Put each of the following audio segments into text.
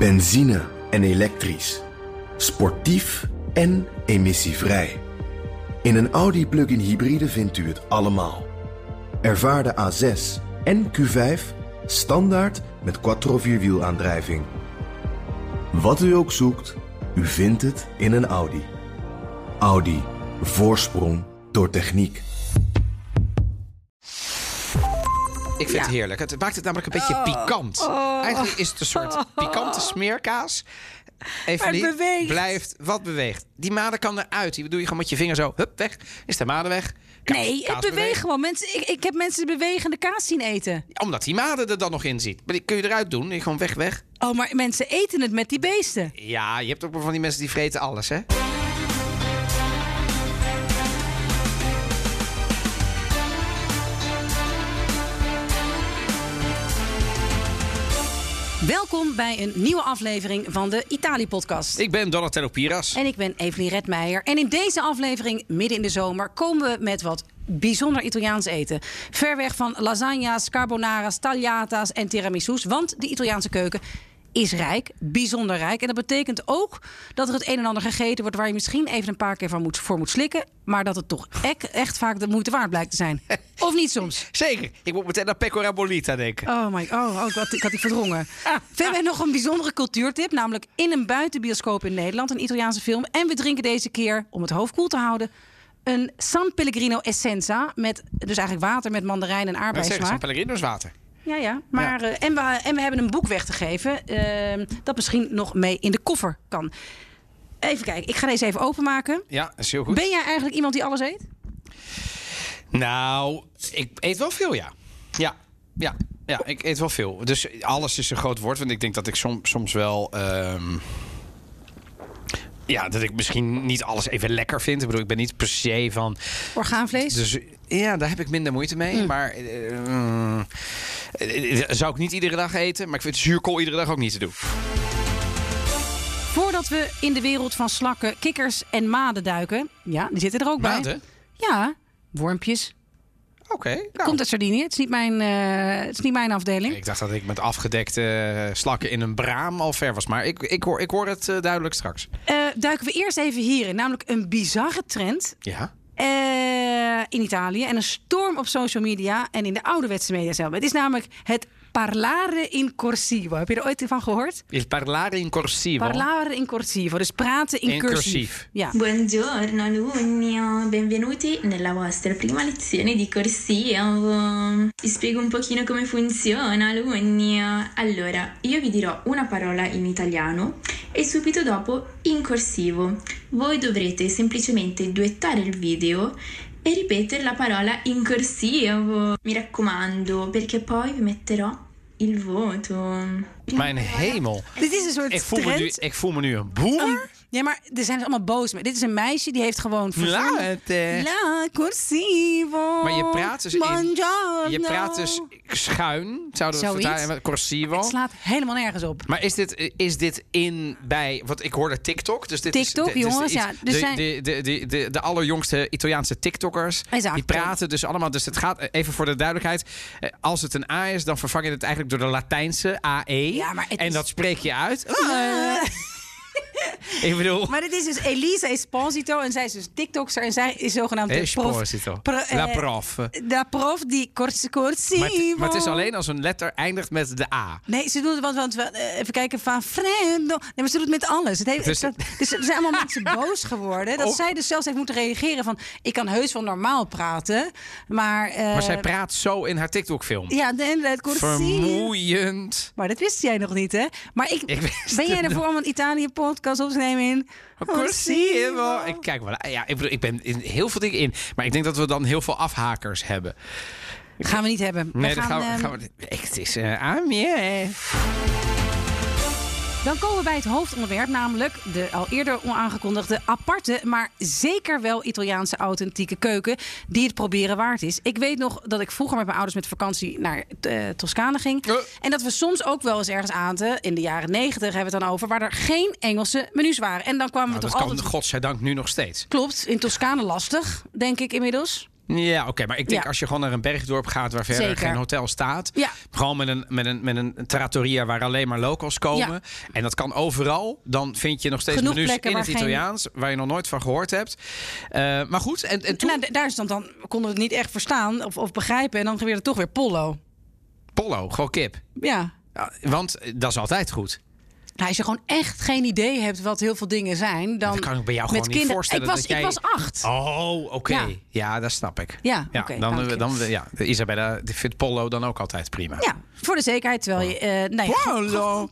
Benzine en elektrisch. Sportief en emissievrij. In een Audi plug-in hybride vindt u het allemaal. Ervaar de A6 en Q5 standaard met quattro-vierwielaandrijving. Wat u ook zoekt, u vindt het in een Audi. Audi. Voorsprong door techniek. Ik vind het heerlijk. Het maakt het namelijk een beetje pikant. Eigenlijk is het een soort pikante smeerkaas. Evelie, blijft wat beweegt. Die maden kan eruit. Die doe je gewoon met je vinger zo. Hup, weg. Is de maden weg. Nee, ik beweeg gewoon. Mensen, ik heb mensen bewegende kaas zien eten. Omdat die maden er dan nog in zit. Maar die kun je eruit doen. Gewoon weg. Oh, maar mensen eten het met die beesten. Ja, je hebt ook wel van die mensen die vreten alles, hè? Welkom bij een nieuwe aflevering van de Italië-podcast. Ik ben Donatello Piras. En ik ben Evelie Redmeijer. En in deze aflevering, midden in de zomer, komen we met wat bijzonder Italiaans eten. Ver weg van lasagna's, carbonara's, tagliata's en tiramisu's. Want de Italiaanse keuken is rijk, bijzonder rijk. En dat betekent ook dat er het een en ander gegeten wordt waar je misschien even een paar keer voor moet slikken. Maar dat het toch echt vaak de moeite waard blijkt te zijn. Of niet soms? Zeker. Ik moet meteen aan Pecora Bolita denken. Ik had die verdrongen. We hebben nog een bijzondere cultuurtip. Namelijk in een buitenbioscoop in Nederland. Een Italiaanse film. En we drinken deze keer, om het hoofd koel te houden, een San Pellegrino Essenza. Met dus eigenlijk water met mandarijn en aardbeismaak. San Pellegrino is water. Ja. Maar, en we hebben een boek weg te geven dat misschien nog mee in de koffer kan. Even kijken, ik ga deze even openmaken. Ja, dat is heel goed. Ben jij eigenlijk iemand die alles eet? Nou, ik eet wel veel, ja. Ja, ik eet wel veel. Dus alles is een groot woord. Want ik denk dat ik soms wel... dat ik misschien niet alles even lekker vind. Ik bedoel, ik ben niet per se van... Orgaanvlees? Dus ja, daar heb ik minder moeite mee. Maar zou ik niet iedere dag eten. Maar ik vind zuurkool iedere dag ook niet te doen. Voordat we in de wereld van slakken, kikkers en maden duiken... Ja, die zitten er ook bij. Maden? Ja, wormpjes. Oké. Nou. Komt uit Sardinië. Het is niet mijn afdeling. Ik dacht dat ik met afgedekte slakken in een braam al ver was. Maar ik hoor het duidelijk straks. Duiken we eerst even hierin. Namelijk een bizarre trend. Ja. In Italië. En een storm op social media en in de ouderwetse media zelf. Het is namelijk het parlare in corsivo. Heb je er ooit van gehoord? Il parlare in corsivo. Parlare in corsivo, dus praten in cursief. Ja. Buongiorno alunni, benvenuti nella vostra prima lezione di corsivo. Vi spiego un pochino come funziona alunni. Allora, io vi dirò una parola in italiano e subito dopo in corsivo. Voi dovrete semplicemente duettare il video e ripetere la parola in corsivo. Mi raccomando, perché poi vi metterò il voto. Mijn hemel. Dit is een soort trend. Ik voel me nu een boer. Ja, maar er zijn dus allemaal boos mee. Dit is een meisje die heeft gewoon verzonnen. La corsivo. Maar je praat dus schuin, zouden we het vertalen, met corsivo. Het slaat helemaal nergens op. Maar is dit in bij, want ik hoorde TikTok. Dus dit TikTok, is, jongens, ja. Dus de allerjongste Italiaanse TikTokkers. Exact. Die praten dus allemaal. Dus het gaat, even voor de duidelijkheid. Als het een A is, dan vervang je het eigenlijk door de Latijnse AE. Ja, maar en dat spreek je uit. Ik bedoel... Maar dit is dus Elisa Esposito en zij is dus TikTokster en zij is zogenaamd Esposito. La prof. De prof die corsivo. Maar het is alleen als een letter eindigt met de A. Nee, ze doet het, want even kijken, van Freddo. Nee, maar ze doet het met alles. Dus er zijn allemaal mensen boos geworden. Dat zij dus zelfs heeft moeten reageren van... ik kan heus wel normaal praten, maar... maar zij praat zo in haar TikTok-film. Ja, inderdaad, corsivo. Vermoeiend. Maar dat wist jij nog niet, hè? Maar ben jij ervoor om een Italië-podcast op te nemen in corsivo? Ik kijk wel. Ja, ik ben in heel veel dingen in. Maar ik denk dat we dan heel veel afhakers hebben. Gaan we niet hebben. Nee, dat gaan we. Het is aan meer. Dan komen we bij het hoofdonderwerp, namelijk de al eerder onaangekondigde aparte, maar zeker wel Italiaanse authentieke keuken die het proberen waard is. Ik weet nog dat ik vroeger met mijn ouders met vakantie naar Toscane ging. En dat we soms ook wel eens ergens aten, in de jaren 90 hebben we het dan over, waar er geen Engelse menus waren. En dan kwamen we toch altijd... Dat kan godzijdank nu nog steeds. Klopt, in Toscane lastig, denk ik inmiddels. Ja, oké, maar ik denk als je gewoon naar een bergdorp gaat waar verder geen hotel staat. Ja. Gewoon met een trattoria waar alleen maar locals komen. Ja. En dat kan overal. Dan vind je nog steeds menus in het Italiaans waar je nog nooit van gehoord hebt. Maar goed, en toen... daar is dan konden we het niet echt verstaan of begrijpen. En dan gebeurde het toch weer pollo. Pollo, gewoon kip. Ja. Want dat is altijd goed. Nou, als je gewoon echt geen idee hebt wat heel veel dingen zijn, dan kan ik bij jou gewoon niet voorstellen. Ik was 8. Oh, oké. Ja, dat snap ik. Ja, oké. Dan Isabella vindt pollo dan ook altijd prima. Ja, voor de zekerheid. Terwijl je... Pollo.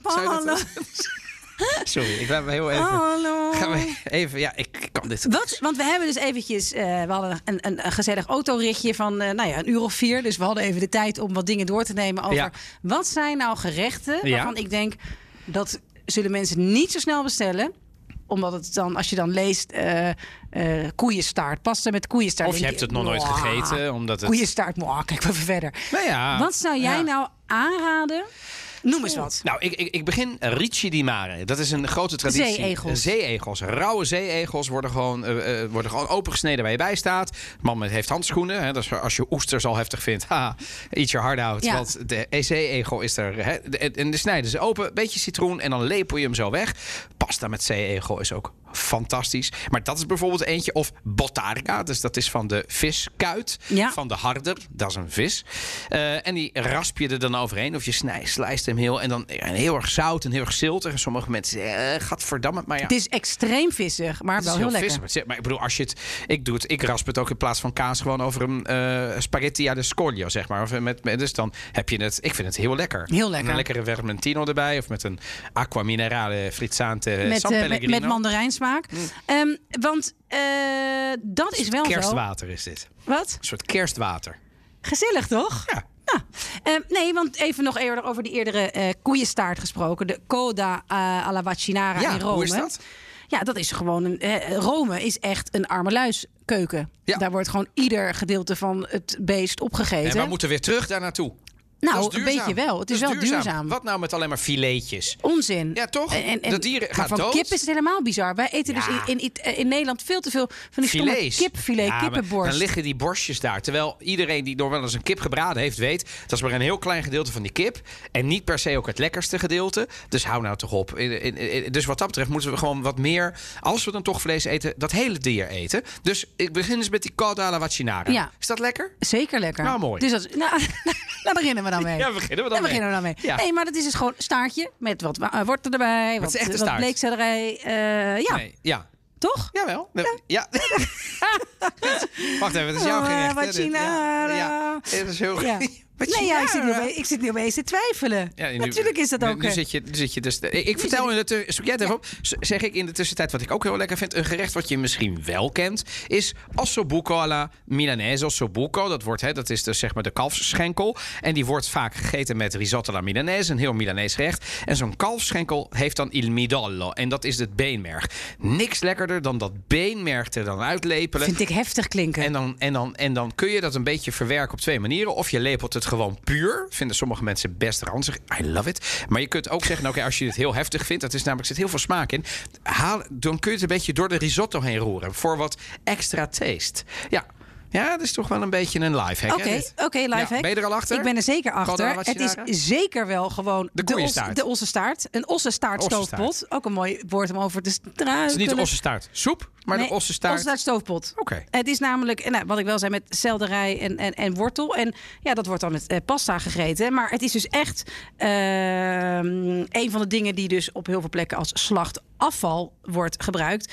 Sorry, ik ben heel even... Hallo. Gaan we even... Ja, ik kan dit... Want we hebben dus eventjes... we hadden een gezellig autoritje van een uur of 4. Dus we hadden even de tijd om wat dingen door te nemen over... Wat zijn nou gerechten waarvan ik denk... Dat zullen mensen niet zo snel bestellen. Omdat het dan, als je dan leest... koeienstaart, pasta met koeienstaart. Of je hebt het nog nooit gegeten. Omdat het... Koeienstaart, kijk even verder. Wat zou jij nou aanraden... Noem eens wat. Nou, ik begin ricci di mare. Dat is een grote traditie. Zeeegels. Rauwe zeeegels worden gewoon opengesneden waar je bij staat. Man heeft handschoenen. Hè, dus als je oesters al heftig vindt, eat your heart out. Ja. Want de zeeegel is er. Hè, en de snijden ze open. Beetje citroen en dan lepel je hem zo weg. Pasta met zeeegel is ook fantastisch. Maar dat is bijvoorbeeld eentje. Of bottarga. Dus dat is van de viskuit. Ja. Van de harder. Dat is een vis. En die rasp je er dan overheen. Of je slijst hem heel. En dan heel erg zout en heel erg ziltig. En sommige mensen zeggen, gadverdamme. Maar ja. Het is extreem vissig. Maar wel heel lekker. Vissig, maar ik bedoel, als je het... Ik rasp het ook in plaats van kaas gewoon over een spaghetti à de scoglio, zeg maar. Of dus dan heb je het... Ik vind het heel lekker. Heel lekker. En een lekkere vermentino erbij. Of met een acqua minerale frizzante San Pellegrino. Met mandarijnsmaak. Want dat is wel zo. Kerstwater is dit. Wat? Een soort kerstwater. Gezellig, toch? Ja. Nee, want even nog eerder over die eerdere koeienstaart gesproken. De coda alla vaccinara in Rome. Hoe is dat? Ja, dat is gewoon Rome is echt een armeluiskeuken. Ja. Daar wordt gewoon ieder gedeelte van het beest opgegeten. En we moeten weer terug daar naartoe. Nou, een beetje wel. Het is wel duurzaam. Wat nou met alleen maar filetjes? Onzin. Ja, toch? De dieren gaan van dood. Kip is het helemaal bizar. Wij eten dus in Nederland veel te veel van die stomme kipfilet, kippenborst. Dan liggen die borstjes daar. Terwijl iedereen die nog wel eens een kip gebraden heeft, weet... dat is maar een heel klein gedeelte van die kip. En niet per se ook het lekkerste gedeelte. Dus hou nou toch op. Dus wat dat betreft moeten we gewoon wat meer... als we dan toch vlees eten, dat hele dier eten. Dus ik begin eens met die coda alla vaccinara. Ja. Is dat lekker? Zeker lekker. Nou, mooi. Dus daar beginnen we dan mee. Ja, beginnen we dan mee. Ja. Nee, maar dat is dus gewoon staartje met wat wortel erbij. Wat bleekselderij. Ja. Nee, ja. Toch? Jawel. Ja. Wacht even, het is jouw gerecht. Ja, het is heel ik zit nu opeens te twijfelen. Ja, natuurlijk is dat ook. Nu zit je dus... Ik vertel in de zeg ik in de tussentijd wat ik ook heel lekker vind. Een gerecht wat je misschien wel kent is ossobuco alla Milanese. Ossobuco, dat is dus zeg maar de kalfsschenkel. En die wordt vaak gegeten met risotto alla Milanese. Een heel Milanees gerecht. En zo'n kalfsschenkel heeft dan il midollo. En dat is het beenmerg. Niks lekkerder dan dat beenmerg er dan uitlepelen. Vind ik heftig klinken. En dan kun je dat een beetje verwerken op 2 manieren. Of je lepelt het gewoon puur. Vinden sommige mensen best ranzig. I love it. Maar je kunt ook zeggen, oké, als je het heel heftig vindt, dat is namelijk, er zit heel veel smaak in. Dan kun je het een beetje door de risotto heen roeren. Voor wat extra taste. Ja, dat is toch wel een beetje een lifehack. Oké, lifehack. Ben je er al achter? Ik ben er zeker achter. Het is zeker wel gewoon de ossestaart. Een ossestaartstoofpot. Ook een mooi woord om over te struikelen. Het is niet de ossestaart soep, maar de ossestaartstoofpot. Oké. Het is namelijk, wat ik wel zei, met selderij en wortel. En ja, dat wordt dan met pasta gegeten. Maar het is dus echt een van de dingen die dus op heel veel plekken als slachtafval wordt gebruikt.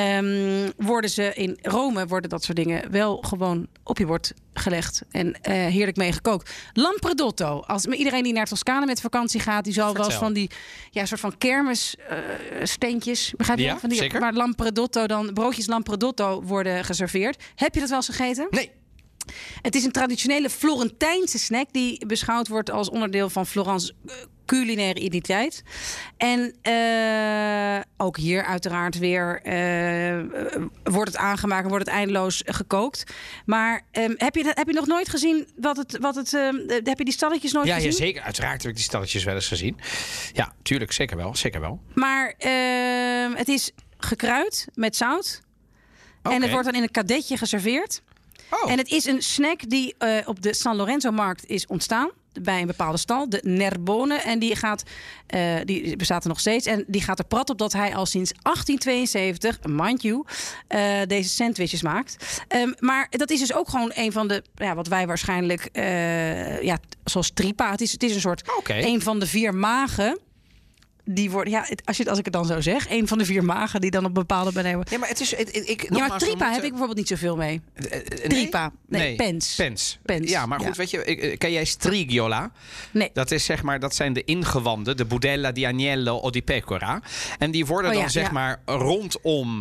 In Rome worden dat soort dingen wel gewoon op je bord gelegd en heerlijk mee gekookt. Lampredotto. Iedereen die naar Toscane met vakantie gaat, die zal wel eens van die soort van kermissteentjes, begrijp je? Ja, van die, zeker. Maar lampredotto dan broodjes lampredotto worden geserveerd. Heb je dat wel eens gegeten? Nee. Het is een traditionele Florentijnse snack die beschouwd wordt als onderdeel van Florence culinaire identiteit. En ook hier uiteraard weer wordt het aangemaakt en wordt het eindeloos gekookt. Maar heb je nog nooit gezien heb je die stalletjes nooit gezien? Ja, zeker. Uiteraard heb ik die stalletjes wel eens gezien. Ja, tuurlijk. Zeker wel. Maar het is gekruid met zout. Okay. En het wordt dan in een kadetje geserveerd. Oh. En het is een snack die op de San Lorenzo-markt is ontstaan. Bij een bepaalde stal, de Nerbone. En die bestaat er nog steeds. En die gaat er prat op dat hij al sinds 1872, mind you, deze sandwiches maakt. Maar dat is dus ook gewoon een van de, wat wij waarschijnlijk, zoals tripa. Het is een soort, een van de 4 magen. Die worden, als ik het dan zo zeg, een van de 4 magen die dan op bepaalde beneden. Ja, maar het is. Maar tripa heb ik bijvoorbeeld niet zoveel mee. Tripa, nee, pens. Ja, maar goed, weet je, ken jij strigiola? Nee. Dat is zeg maar, dat zijn de ingewanden, de budella di agnello o di pecora. En die worden dan maar rondom.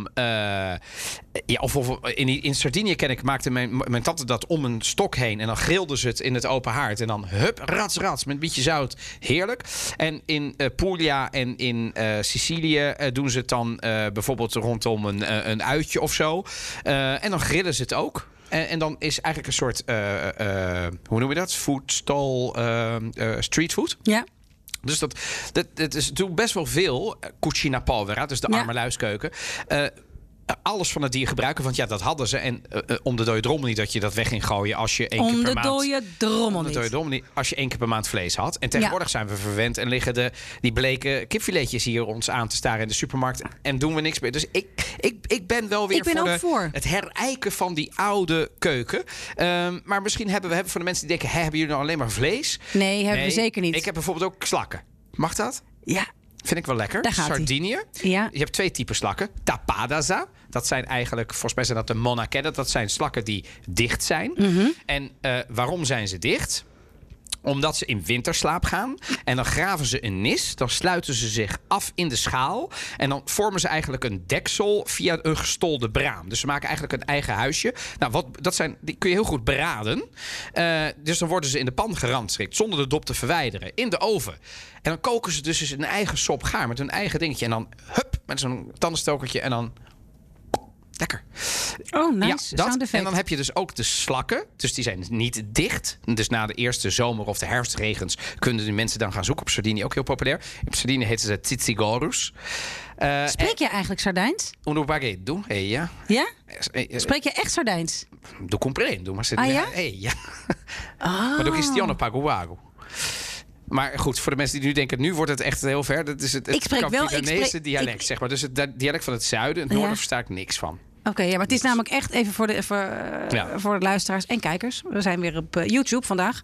In Sardinië maakte mijn tante dat om een stok heen en dan grilden ze het in het open haard en dan rats met een beetje zout, heerlijk. En in Puglia en in Sicilië doen ze het dan bijvoorbeeld rondom een uitje of zo. En dan grillen ze het ook. En dan is eigenlijk een soort, hoe noem je dat? Foodstall, streetfood. Ja. Dus dat is natuurlijk best wel veel. Cucina povera, dus de armerluiskeuken. Alles van het dier gebruiken, want dat hadden ze. En om de dode drommel niet dat je dat weg ging gooien als je 1 keer per maand... Om de dode drommel niet. Als je 1 keer per maand vlees had. En tegenwoordig zijn we verwend en liggen die bleke kipfiletjes hier ons aan te staren in de supermarkt. En doen we niks meer. Dus ik ben wel weer voor het herijken van die oude keuken. Maar misschien hebben we voor de mensen die denken, hebben jullie nou alleen maar vlees? Nee, hebben we zeker niet. Ik heb bijvoorbeeld ook slakken. Mag dat? Ja. Vind ik wel lekker. Sardinië. Ja. Je hebt 2 typen slakken. Tapadasa. Dat zijn eigenlijk, volgens mij zijn dat de monachetta. Dat zijn slakken die dicht zijn. Mm-hmm. En waarom zijn ze dicht? Omdat ze in winterslaap gaan. En dan graven ze een nis. Dan sluiten ze zich af in de schaal. En dan vormen ze eigenlijk een deksel via een gestolde braam. Dus ze maken eigenlijk een eigen huisje. Nou, die kun je heel goed braden. Dus dan worden ze in de pan geramschikt. Zonder de dop te verwijderen. In de oven. En dan koken ze dus een eigen sop gaar. Met hun eigen dingetje. En dan met zo'n tandenstokertje. En dan... Lekker. Oh, nice. Ja, dat. En dan heb je dus ook de slakken. Dus die zijn niet dicht. Dus na de eerste zomer of de herfstregens kunnen de mensen dan gaan zoeken. Op Sardinië ook heel populair. Op Sardinië heten ze tsitsigorus. Spreek je eigenlijk Sardijns? Uno baguette, ja. Ja? Spreek je echt Sardijns? Do comprendo, maar ja? Ja. Maar do cristiano pago. Maar goed, voor de mensen die nu denken, nu wordt het echt heel ver. Dat is het Capitanese dialect, zeg maar. Dus het dialect van het zuiden. Het noorden versta ik niks van. Oké, maar het is namelijk echt even voor de luisteraars en kijkers. We zijn weer op YouTube vandaag.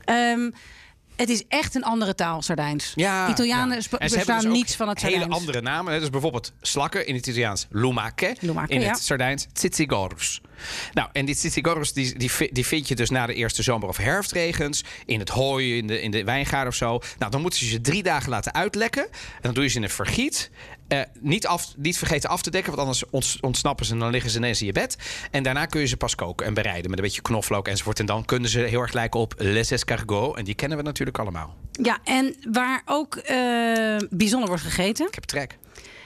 Het is echt een andere taal, Sardijns. Ja, Italianen verstaan dus niets van het Sardijns. Hele andere namen. Dus bijvoorbeeld slakken in het Italiaans lumache. In het Sardijns tsitsigorus. Nou, en die tsitsigorus die vind je dus na de eerste zomer- of herfstregens. In het hooi, in de wijngaard of zo. Nou, dan moeten ze 3 dagen laten uitlekken. En dan doe je ze in een vergiet. Niet vergeten af te dekken, want anders ontsnappen ze en dan liggen ze ineens in je bed. En daarna kun je ze pas koken en bereiden met een beetje knoflook enzovoort. En dan kunnen ze heel erg lijken op les escargots. En die kennen we natuurlijk allemaal. Ja, en waar ook bijzonder wordt gegeten. Ik heb trek.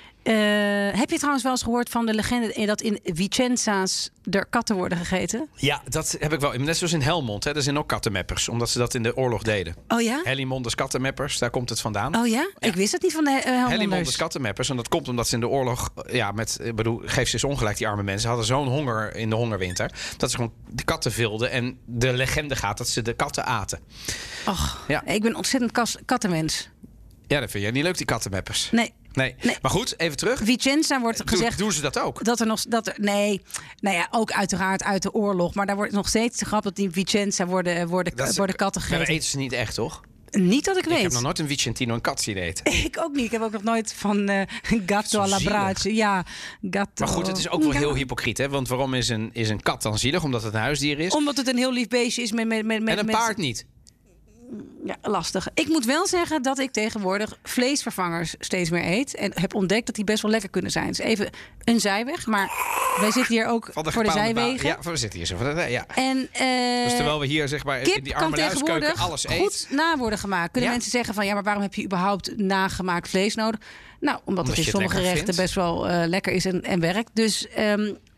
Heb je trouwens wel eens gehoord van de legende dat in Vicenza's er katten worden gegeten? Ja, dat heb ik wel. Net zoals in Helmond. Er zijn ook kattenmeppers, omdat ze dat in de oorlog deden. Oh ja? Hellimondes kattenmeppers, daar komt het vandaan. Oh ja? Ik wist het niet van de Helmonders. Hellimondes kattenmeppers. En dat komt omdat ze in de oorlog, geef ze eens ongelijk, die arme mensen, hadden zo'n honger in de hongerwinter, dat ze gewoon de katten vilden. En de legende gaat dat ze de katten aten. Och, ja. Ik ben ontzettend kattenmens. Ja, dat vind jij niet leuk, die kattenmeppers. Nee. Maar goed, even terug. Vicenza wordt gezegd... Doen ze dat ook? Nee. Nou ja, ook uiteraard uit de oorlog. Maar daar wordt nog steeds grappig dat in Vicenza worden katten gegeten. Maar eten ze niet echt, toch? Niet dat ik weet. Ik heb nog nooit een Vicentino een kat zien eten. Ik ook niet. Ik heb ook nog nooit van gatto alla brace. Ja, gatto. Maar goed, het is ook wel heel hypocriet, hè? Want waarom is een kat dan zielig? Omdat het een huisdier is? Omdat het een heel lief beestje is met en een paard niet. Ja, lastig. Ik moet wel zeggen dat ik tegenwoordig vleesvervangers steeds meer eet. En heb ontdekt dat die best wel lekker kunnen zijn. Dus even een zijweg. Maar wij zitten hier ook voor de zijwegen. Ja, we zitten hier zo voor de... Ja. En, dus terwijl we hier zeg maar in die arme luiskeuken alles eten. Goed na worden gemaakt. Kunnen mensen zeggen van ja, maar waarom heb je überhaupt nagemaakt vlees nodig? Nou, omdat het in sommige gerechten best wel lekker is en werkt. Dus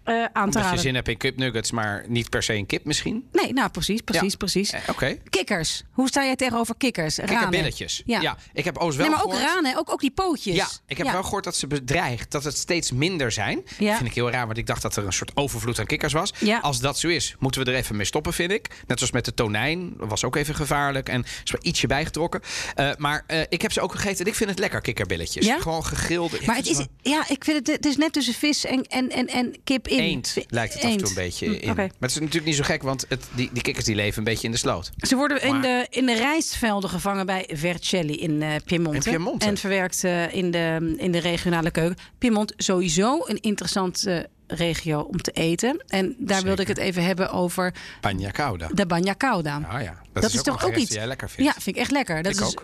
aan te Omdat raden. je zin hebt in kipnuggets, maar niet per se in kip misschien? Nee, nou precies. Oké. Kikkers. Hoe sta jij tegenover kikkers? Kikkerbilletjes. Ja. Ik heb wel Nee, maar ook gehoord... ranen, ook die pootjes. Ja, ik heb wel gehoord dat ze bedreigt dat het steeds minder zijn. Ja. Dat vind ik heel raar, want ik dacht dat er een soort overvloed aan kikkers was. Ja. Als dat zo is, moeten we er even mee stoppen, vind ik. Net zoals met de tonijn, dat was ook even gevaarlijk. En is wel ietsje bijgetrokken. Maar ik heb ze ook gegeten en ik vind het lekker, kikkerbilletjes. Ja? Gewoon gegrilde. Maar ik vind het is net tussen vis en kip in. Eend lijkt het af en toe een beetje in. Okay. Maar het is natuurlijk niet zo gek, want die kikkers die leven een beetje in de sloot. Ze worden in de rijstvelden gevangen bij Vercelli in Piemonte. En verwerkt in de regionale keuken. Piemonte sowieso een interessante regio om te eten. En daar wilde ik het even hebben over... Bagna cauda. De bagna cauda. Ah ja, dat is toch ook iets die jij lekker vindt. Ja, vind ik echt lekker. Dat ik is ook.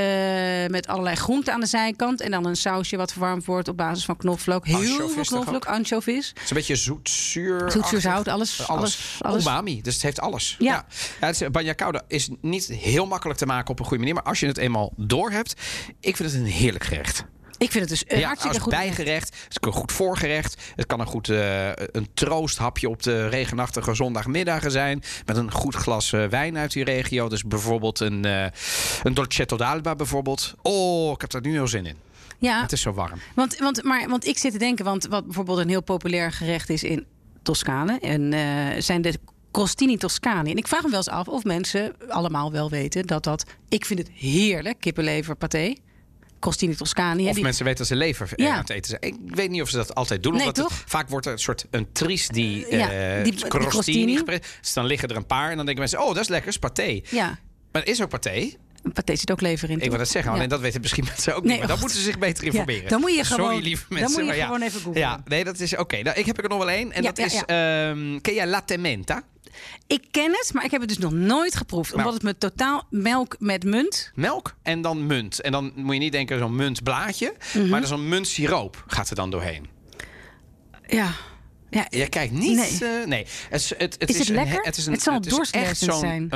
met allerlei groenten aan de zijkant. En dan een sausje wat verwarmd wordt op basis van knoflook. Heel veel knoflook, anchovies. Het is een beetje zoet-zuur. Zout, alles. Umami, dus het heeft alles. Ja. Bagna cauda is niet heel makkelijk te maken op een goede manier. Maar als je het eenmaal door hebt, ik vind het een heerlijk gerecht. Ik vind het dus hartstikke goed. Bijgerecht, het is een goed voorgerecht. Het kan een goed een troosthapje op de regenachtige zondagmiddagen zijn. Met een goed glas wijn uit die regio. Dus bijvoorbeeld een dolcetto d'alba bijvoorbeeld. Oh, ik heb daar nu heel zin in. Ja. Het is zo warm. Want ik zit te denken, wat bijvoorbeeld een heel populair gerecht is in Toscane. En zijn de crostini Toscani. En ik vraag me wel eens af of mensen allemaal wel weten dat... Ik vind het heerlijk, kippenlever paté. Crostini Toscani. Of mensen weten dat ze lever aan het eten zijn. Ik weet niet of ze dat altijd doen. Nee, toch? Vaak wordt er een soort een tries die crostini crostini. Dus dan liggen er een paar en dan denken mensen... oh, dat is lekker, is paté. Ja. Maar het is ook paté. Paté zit ook lever in. Ik wil dat zeggen, alleen dat weten misschien mensen ook niet. Maar dan moeten ze zich beter informeren. Ja, dan moet je gewoon, sorry, lieve mensen. Dan moet je gewoon even googlen. Ja, nee, dat is oké. Nou, ik heb er nog wel één. En dat is... ken jij latte menta? Ik ken het, maar ik heb het dus nog nooit geproefd. Omdat het me totaal melk met munt. Melk en dan munt. En dan moet je niet denken zo'n muntblaadje. Maar er is een muntsiroop gaat er dan doorheen. Ja. Je kijkt niet... Nee. Het is lekker? Het zal doorslessend zijn.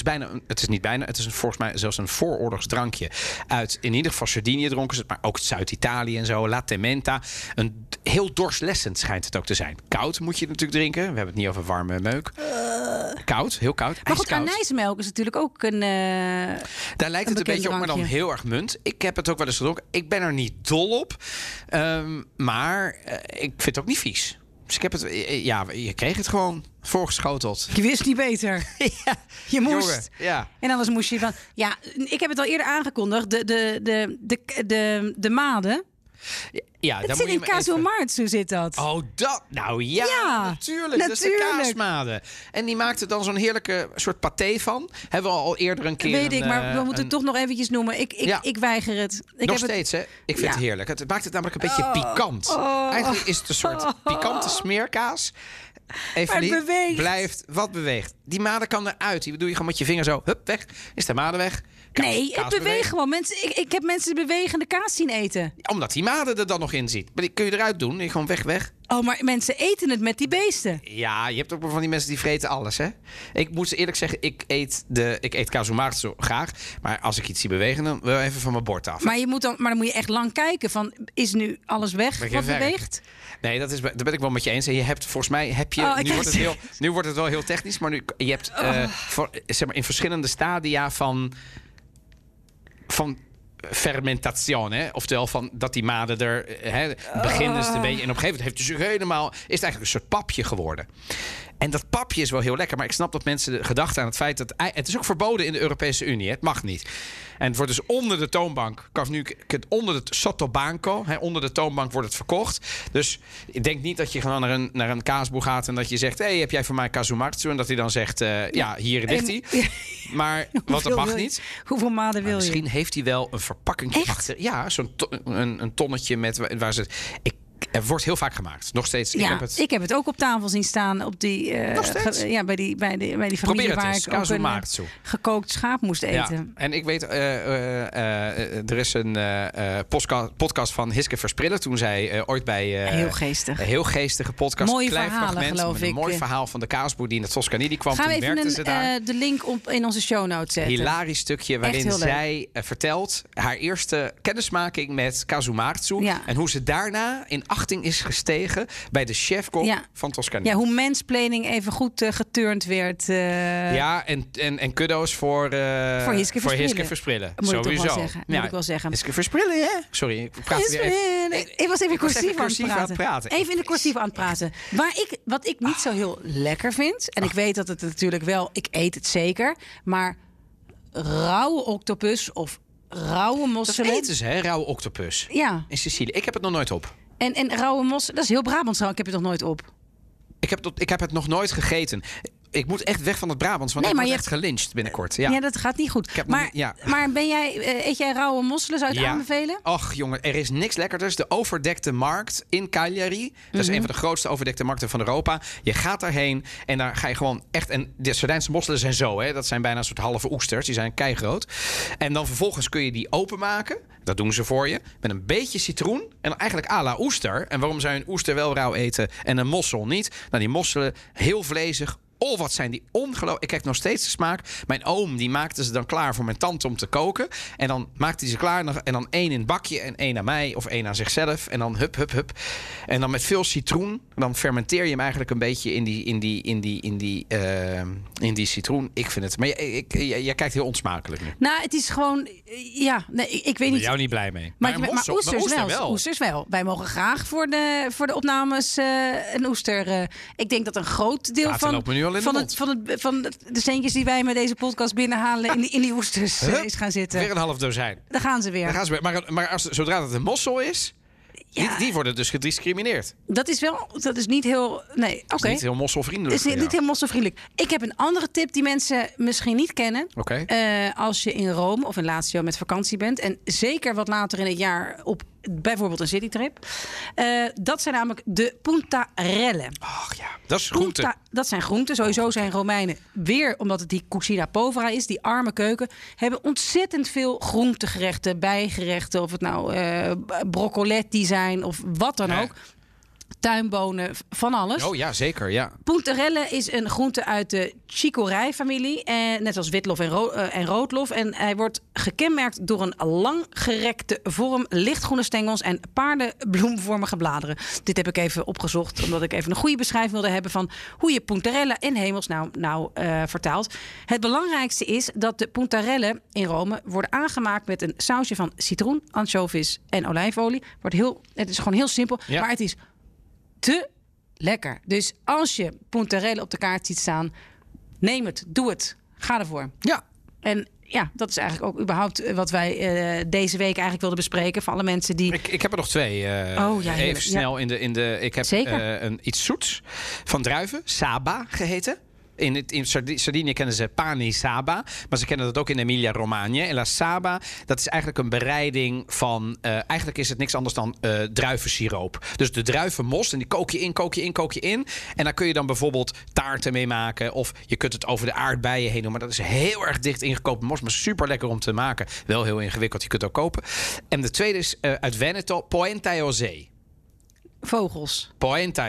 Het is volgens mij zelfs een vooroorlogsdrankje uit in ieder geval Sardinië dronken ze, maar ook Zuid-Italië en zo. Latte menta. Heel dorslessend schijnt het ook te zijn. Koud moet je natuurlijk drinken. We hebben het niet over warme meuk. Koud, heel koud. Maar goed, anijsmelk is natuurlijk ook een daar lijkt het een beetje op, maar dan heel erg munt. Ik heb het ook wel eens gedronken. Ik ben er niet dol op. Maar ik vind het ook niet vies. Dus ik heb het... Ja, je kreeg het gewoon voorgeschoteld. Je wist niet beter. Ja, je moest. Jongen, ja. En anders moest je van... Ja, ik heb het al eerder aangekondigd. De maden. Ja, het zit in Casu zit dat. Oh, dat? Nou ja, natuurlijk. Dat is de kaasmaden. En die maakte dan zo'n heerlijke soort paté van. Hebben we al eerder een keer... Weet ik, maar we moeten het toch nog eventjes noemen. Ik weiger het. Nog steeds, hè? Ik vind het heerlijk. Het maakt het namelijk een beetje pikant. Eigenlijk is het een soort pikante smeerkaas. Even blijft wat beweegt. Die maden kan eruit. Die doe je gewoon met je vinger zo. Hup, weg. Is de maden weg. Het beweegt gewoon. Mensen, ik heb mensen bewegende kaas zien eten. Omdat die maden er dan nog in zit. Maar die kun je eruit doen. Die gewoon weg. Oh, maar mensen eten het met die beesten. Ja, je hebt ook wel van die mensen die vreten alles, hè? Ik moet eerlijk zeggen, ik eet casu marzo graag. Maar als ik iets zie bewegen, dan wel even van mijn bord af. Maar dan moet je echt lang kijken van, is nu alles weg wat beweegt? Nee, daar ben ik wel met je eens. En je hebt, volgens mij heb je... Nu wordt het wel heel technisch, maar je hebt zeg maar in verschillende stadia van fermentazione, oftewel van dat die maden er beginnen een beetje en op een gegeven moment heeft het dus helemaal is het eigenlijk een soort papje geworden. En dat papje is wel heel lekker, maar ik snap dat mensen de gedachte aan het feit dat het is ook verboden in de Europese Unie, het mag niet. En het wordt dus onder de toonbank, onder het sottobanco, onder de toonbank wordt het verkocht. Dus ik denk niet dat je gewoon naar een kaasboer gaat en dat je zegt, heb jij voor mij casu marzo? En dat hij dan zegt, hier ligt hij. Maar want dat mag niet. Hoeveel maden wil je? Misschien heeft hij wel een verpakking achter. Ja, zo'n een tonnetje met waar ze. Er wordt heel vaak gemaakt. Nog steeds. Ja, ik heb het ook op tafel zien staan op die bij die familie waar ik ook een gekookt schaap moest eten. Ja. En ik weet, er is een podcast van Hiske Versprillen toen zij ooit bij heel geestige podcast. Mooie verhalen, geloof ik. Een mooi verhaal van de kaasboer die in het Toscani die kwam. Gaan toen we even werkte ze daar. De link in onze show notes zetten. Hilarisch stukje waarin zij vertelt haar eerste kennismaking met casu marzo en hoe ze daarna in achting is gestegen bij de chefkok van Toscane. Ja, hoe mansplaining even goed geturnd werd. Ja, en kuddo's voor Hiske Versprillen. Moet sowieso. Ik wel zeggen. Hiske Versprillen, hè? Sorry, ik praat weer even. Ik was even cursief aan het praten. Even in de cursief aan het praten. Wat ik niet zo heel lekker vind, en ik weet dat het natuurlijk wel, ik eet het zeker, maar rauwe octopus of rauwe mosselen. Dat eten ze, hè? Rauwe octopus. Ja. In Sicilië. Ik heb het nog nooit op. En rauwe mosselen, dat is heel Brabants rauw. Ik heb het nog nooit op. Ik heb het nog nooit gegeten. Ik moet echt weg van het Brabants, want ik word echt gelyncht binnenkort. Ja, dat gaat niet goed. Maar eet jij rauwe mosselen? Zou je het aanbevelen? Och jongen, er is niks lekkerders. De overdekte markt in Cagliari. Dat is een van de grootste overdekte markten van Europa. Je gaat daarheen en daar ga je gewoon echt... En de Sardijnse mosselen zijn zo, hè. Dat zijn bijna een soort halve oesters. Die zijn keigroot. En dan vervolgens kun je die openmaken. Dat doen ze voor je. Met een beetje citroen. En dan eigenlijk à la oester. En waarom zou je een oester wel rauw eten en een mossel niet? Nou, die mosselen heel vlezig. Oh, wat zijn die ongelooflijk. Ik krijg nog steeds de smaak. Mijn oom die maakte ze dan klaar voor mijn tante om te koken. En dan maakte hij ze klaar. En dan 1 in het bakje en 1 aan mij. Of 1 aan zichzelf. En dan hup. En dan met veel citroen. Dan fermenteer je hem eigenlijk een beetje in die citroen. Ik vind het... Maar jij kijkt heel onsmakelijk nu. Nou, het is gewoon... Ja, nee, ik weet niet... Ik ben jou niet blij mee. Maar oesters wel. Wij mogen graag voor de opnames een oester. Ik denk dat een groot deel van de centjes die wij met deze podcast binnenhalen in die oesters is gaan zitten. Weer een half dozijn. Daar gaan ze weer. Maar zodra het een mossel is... Ja. Die worden dus gediscrimineerd. Dat is niet heel... Nee, oké. Niet heel mosselvriendelijk. Is niet heel mosselvriendelijk. Ik heb een andere tip die mensen misschien niet kennen. Als je in Rome of in Lazio met vakantie bent. En zeker wat later in het jaar op bijvoorbeeld een citytrip. Dat zijn namelijk de puntarelle. Ach ja, dat is groente. Dat zijn groenten. Sowieso zijn Romeinen, weer omdat het die cucina povera is, die arme keuken, hebben ontzettend veel groentegerechten, bijgerechten. Of het nou broccoletti zijn of wat dan ook. Tuinbonen, van alles. Oh ja, zeker, ja. Puntarelle is een groente uit de chicorij-familie. Net als witlof en roodlof. En hij wordt gekenmerkt door een langgerekte vorm, lichtgroene stengels en paardenbloemvormige bladeren. Dit heb ik even opgezocht, omdat ik even een goede beschrijving wilde hebben van hoe je puntarelle in hemelsnaam vertaalt. Het belangrijkste is dat de puntarelle in Rome worden aangemaakt met een sausje van citroen, ansjovis en olijfolie. Het is gewoon heel simpel, maar het is te lekker. Dus als je puntarelle op de kaart ziet staan, neem het, doe het, ga ervoor. Ja. En ja, dat is eigenlijk ook überhaupt wat wij deze week eigenlijk wilden bespreken van alle mensen die... Ik heb er nog 2. Even snel in de. Ik heb iets zoets van druiven, Saba geheten. In Sardinië kennen ze pane Saba, maar ze kennen dat ook in Emilia-Romagna. En la Saba, dat is eigenlijk een bereiding van... eigenlijk is het niks anders dan druivensiroop. Dus de druivenmos, en die kook je in. En daar kun je dan bijvoorbeeld taarten mee maken. Of je kunt het over de aardbeien heen doen. Maar dat is heel erg dicht ingekookte mos, maar super lekker om te maken. Wel heel ingewikkeld, je kunt het ook kopen. En de tweede is uit Veneto, polenta e osei. Vogels. Polenta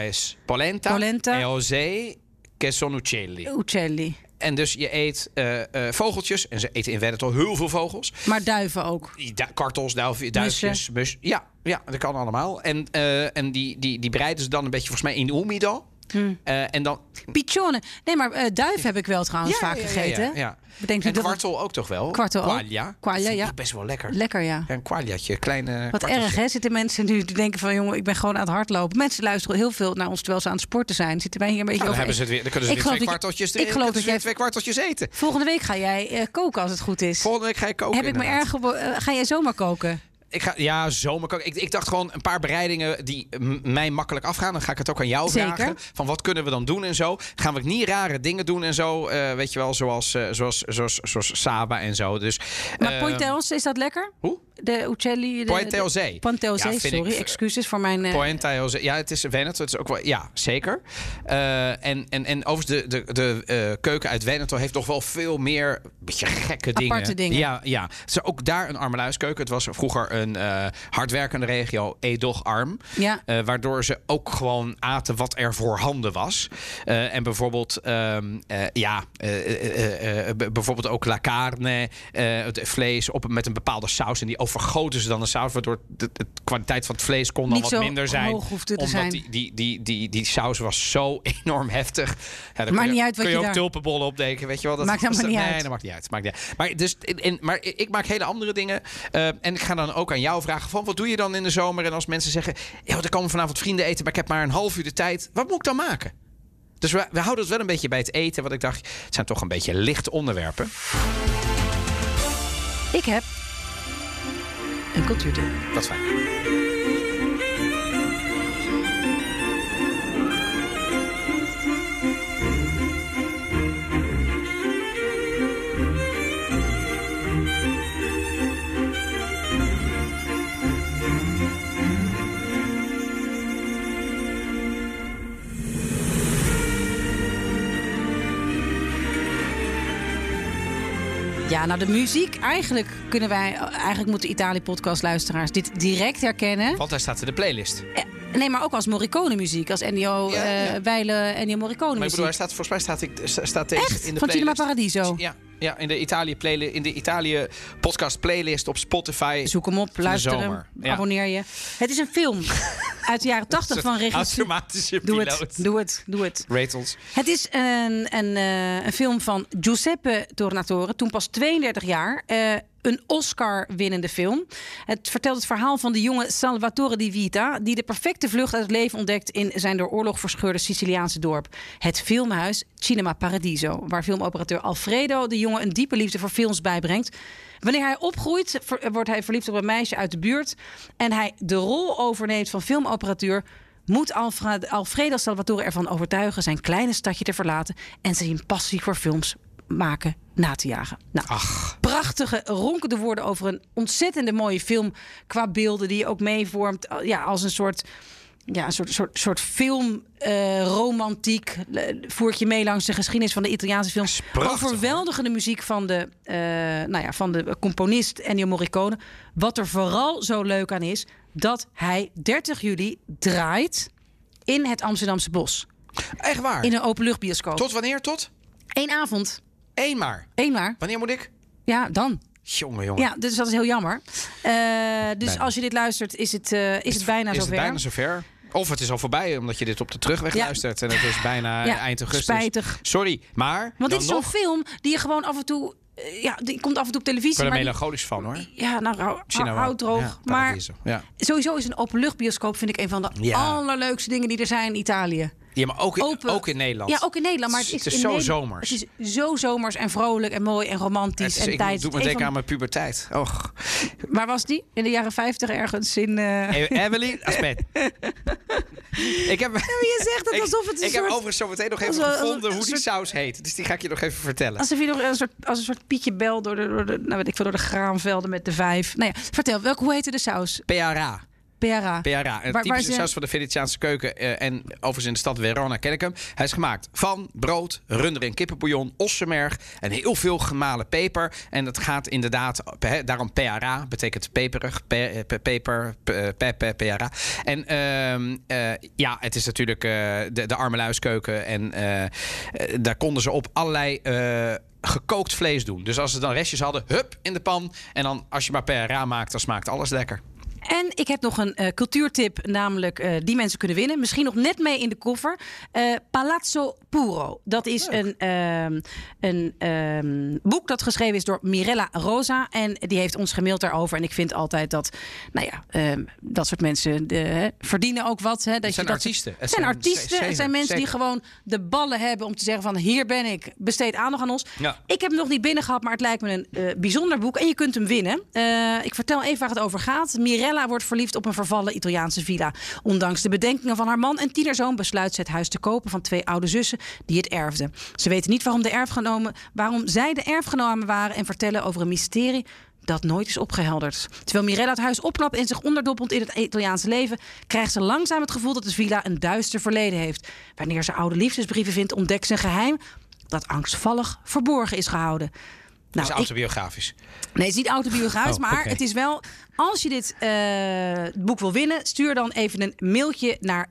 e osei. Che sono uccelli. En dus je eet vogeltjes. En ze eten in Veneto heel veel vogels. Maar duiven ook. Kartels, duifjes, mus. Ja, dat kan allemaal. En die bereiden ze dan een beetje volgens mij in umido. En dan... Piccione. Nee, maar duif heb ik wel trouwens vaak gegeten. Ja. En kwartel ook toch wel? Kwartel ook. Quaglia, ja. Best wel lekker. Lekker, ja. Een quagliatje, kleine Wat erg, hè? Zitten mensen nu te denken van, jongen, ik ben gewoon aan het hardlopen. Mensen luisteren heel veel naar ons terwijl ze aan het sporten zijn. Zitten wij hier een beetje over... Dan hebben ze het weer. Dan kunnen ze weer 2 kwarteltjes erin. Ik geloof dat jij 2 kwarteltjes eten. Volgende week ga jij koken als het goed is. Volgende week ga ik koken. Heb ik me erg... Ga jij zomaar koken? Zomaar koken. Ik dacht gewoon een paar bereidingen die mij makkelijk afgaan. Dan ga ik het ook aan jou vragen. Van wat kunnen we dan doen en zo. Gaan we niet rare dingen doen en zo. Weet je wel, zoals Saba en zo. Dus, maar Pointeos, is dat lekker? Hoe? De uccelli. Pointeosei. Sorry, excuses voor mijn... Pointeosei. Ja, het is Veneto. Het is ook wel... Ja, zeker. En overigens de keuken uit Veneto heeft toch wel veel meer beetje gekke dingen. Aparte dingen. Ja. Het is ook daar een armeluiskeuken. Het was vroeger een hardwerkende regio, Edoch-arm. Ja. Waardoor ze ook gewoon aten wat er voorhanden was. En bijvoorbeeld, bijvoorbeeld ook la carne, het vlees met een bepaalde saus. En die overgoten ze dan de saus, waardoor de kwaliteit van het vlees kon dan niet wat minder zijn. Hoog hoefde te omdat zijn. Die saus was zo enorm heftig. Ja, maakt niet uit wat kun je ook daar... tulpenbollen opdeken, weet je wel. Dat maakt helemaal niet uit. Nee, dat maakt niet uit. Maar ik maak hele andere dingen. En ik ga dan ook aan jou vragen van, wat doe je dan in de zomer? En als mensen zeggen, er komen vanavond vrienden eten, maar ik heb maar een half uur de tijd. Wat moet ik dan maken? Dus we houden het wel een beetje bij het eten. Want ik dacht, het zijn toch een beetje lichte onderwerpen. Ik heb een cultuurtip. Dat is fijn. Ja, nou de muziek. Eigenlijk moeten Italië-podcast-luisteraars dit direct herkennen. Want hij staat in de playlist. Nee, maar ook als Morricone-muziek. Als Ennio Weile, Ennio Morricone-muziek. Maar ik bedoel, volgens mij staat deze echt? in de van playlist. Cinema Paradiso? Ja, in de Italië podcast playlist op Spotify. Zoek hem op, luister hem, abonneer je. Het is een film uit de jaren 80 van regisseur. Automatische piloot. Doe het. Rate ons. Het is een film van Giuseppe Tornatore, toen pas 32 jaar. Een Oscar-winnende film. Het vertelt het verhaal van de jonge Salvatore Di Vita, die de perfecte vlucht uit het leven ontdekt in zijn door oorlog verscheurde Siciliaanse dorp. Het filmhuis Cinema Paradiso, waar filmoperateur Alfredo de jongen een diepe liefde voor films bijbrengt. Wanneer hij opgroeit, wordt hij verliefd op een meisje uit de buurt en hij de rol overneemt van filmoperateur, moet Alfredo Salvatore ervan overtuigen zijn kleine stadje te verlaten en zijn passie voor films maken na te jagen. Nou, prachtige, ronkende woorden over een ontzettende mooie film qua beelden die je ook meevormt. Als een soort filmromantiek. Voert je mee langs de geschiedenis van de Italiaanse film. Overweldigende muziek van de componist Ennio Morricone. Wat er vooral zo leuk aan is, dat hij 30 juli draait in het Amsterdamse Bos. Echt waar? In een openluchtbioscoop. Tot wanneer? Tot? 1 avond. Eén maar? Wanneer moet ik? Ja, dan. Jongen. Ja, dus dat is heel jammer. Dus als je dit luistert, is het bijna zover. Is het bijna zover? Of het is al voorbij, omdat je dit op de terugweg luistert. En het is bijna eind augustus. Spijtig. Sorry, maar... Want dit is zo'n film die je gewoon af en toe... die komt af en toe op televisie. Ik ben er melancholisch van, hoor. Ja, houd droog. Ja, maar sowieso is een openluchtbioscoop, vind ik, een van de allerleukste dingen die er zijn in Italië. Ja, maar ook in Nederland. Ja, ook in Nederland. Maar het is zo zomers. Het is zo zomers en vrolijk en mooi en romantisch. Ik doe me denken aan mijn puberteit. Och. Waar was die? In de jaren 50 ergens in... Evelyn, aspect. Je zegt het alsof het Ik heb overigens zo meteen nog even gevonden hoe die saus heet. Dus die ga ik je nog even vertellen. Alsof je nog als een soort Pietje Bel door de graanvelden met de 5. Nou ja, vertel, hoe heette de saus? Peara. Peara. Een typische saus van de Venetiaanse keuken. En overigens in de stad Verona ken ik hem. Hij is gemaakt van brood, runder- en kippenbouillon, ossenmerg en heel veel gemalen peper. En dat gaat inderdaad, daarom peara, betekent peperig, peara. En het is natuurlijk de armeluiskeuken. En daar konden ze op allerlei... gekookt vlees doen. Dus als ze dan restjes hadden, hup, in de pan. En dan, als je maar peara maakt, dan smaakt alles lekker. En ik heb nog een cultuurtip, namelijk die mensen kunnen winnen. Misschien nog net mee in de koffer. Palazzo Puro. Dat is een boek dat geschreven is door Mirella Rosa. En die heeft ons gemaild daarover. En ik vind altijd dat, dat soort mensen verdienen ook wat. Het zijn artiesten. Het zijn artiesten. Het zijn mensen die gewoon de ballen hebben om te zeggen van, hier ben ik, besteed aandacht aan ons. Ja. Ik heb hem nog niet binnen gehad, maar het lijkt me een bijzonder boek. En je kunt hem winnen. Ik vertel even waar het over gaat. Mirella wordt verliefd op een vervallen Italiaanse villa. Ondanks de bedenkingen van haar man en tienerzoon besluit ze het huis te kopen van 2 oude zussen die het erfden. Ze weten niet waarom zij de erfgenomen waren en vertellen over een mysterie dat nooit is opgehelderd. Terwijl Mirella het huis opknapt en zich onderdompelt in het Italiaanse leven, krijgt ze langzaam het gevoel dat de villa een duister verleden heeft. Wanneer ze oude liefdesbrieven vindt, ontdekt ze een geheim dat angstvallig verborgen is gehouden. Dat is autobiografisch. Nee, het is niet autobiografisch, maar het is wel... Als je dit boek wil winnen, stuur dan even een mailtje naar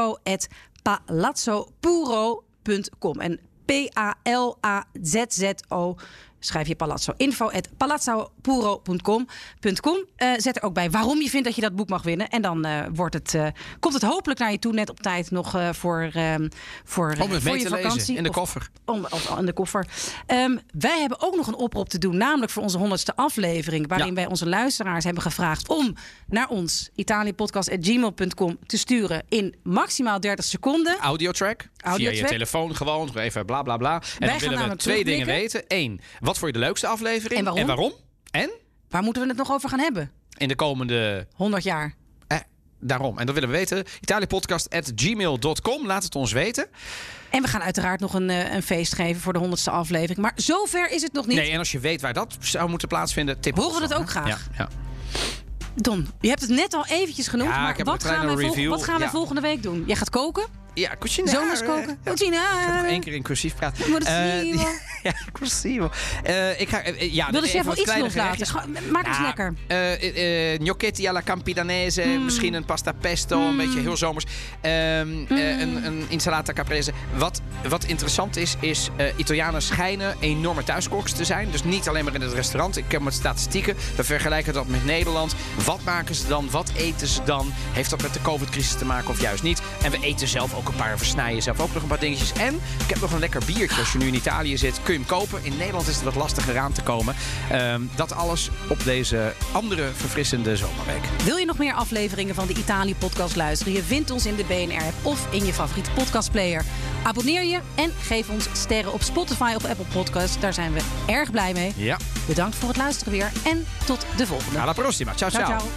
info@palazzopuro.com. En P-A-L-A-Z-Z-O... schrijf je Palazzo. info@palazzopuro.com. Zet er ook bij waarom je vindt dat je dat boek mag winnen. En dan komt het hopelijk naar je toe net op tijd nog voor je vakantie. Lezen, in de koffer. In de koffer. Wij hebben ook nog een oproep te doen, namelijk voor onze 100ste aflevering. Waarin wij onze luisteraars hebben gevraagd om naar ons italiapodcast@gmail.com te sturen in maximaal 30 seconden. Audiotrack. Via je telefoon gewoon, even bla bla bla. En dan willen we 2 dingen weten. 1, wat vond je de leukste aflevering? En waarom? En? Waar moeten we het nog over gaan hebben? In de komende 100 jaar. Daarom. En dat willen we weten. italiapodcast@gmail.com. Laat het ons weten. En we gaan uiteraard nog een feest geven voor de 100ste aflevering. Maar zover is het nog niet. Nee, en als je weet waar dat zou moeten plaatsvinden, tip ons. Horen we dat ook graag. Ja. Don, je hebt het net al eventjes genoemd. Ja, maar wat gaan we volgende week doen? Jij gaat koken? Ja, cucinare. Zomers koken. Cucinare. Ik ga nog 1 keer in cursief praten. Ja, cursivo. Ik ga... Wil de chef wel iets loslaten? Maak eens lekker. Gnocchetti alla campidanese. Misschien een pasta pesto. Een beetje heel zomers. Een insalata caprese. Wat interessant is Italianen schijnen enorme thuiskoks te zijn. Dus niet alleen maar in het restaurant. Ik heb met statistieken. We vergelijken dat met Nederland. Wat maken ze dan? Wat eten ze dan? Heeft dat met de COVID-crisis te maken of juist niet? En we eten zelf ook versnijden zelf ook nog een paar dingetjes. En ik heb nog een lekker biertje. Als je nu in Italië zit, kun je hem kopen. In Nederland is het wat lastiger aan te komen. Dat alles op deze andere verfrissende zomerweek. Wil je nog meer afleveringen van de Italië-podcast luisteren? Je vindt ons in de BNR-app of in je favoriete podcastplayer. Abonneer je en geef ons sterren op Spotify of Apple Podcasts. Daar zijn we erg blij mee. Ja. Bedankt voor het luisteren weer. En tot de volgende. Alla prossima. Ciao, ciao. Ciao.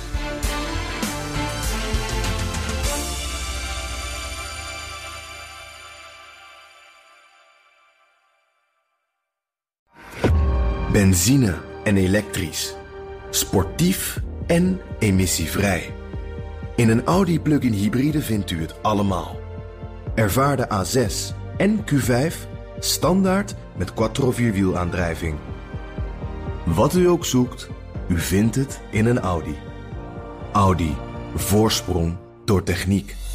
Benzine en elektrisch. Sportief en emissievrij. In een Audi plug-in hybride vindt u het allemaal. Ervaar de A6 en Q5 standaard met quattro-vierwielaandrijving. Wat u ook zoekt, u vindt het in een Audi. Audi. Voorsprong door techniek.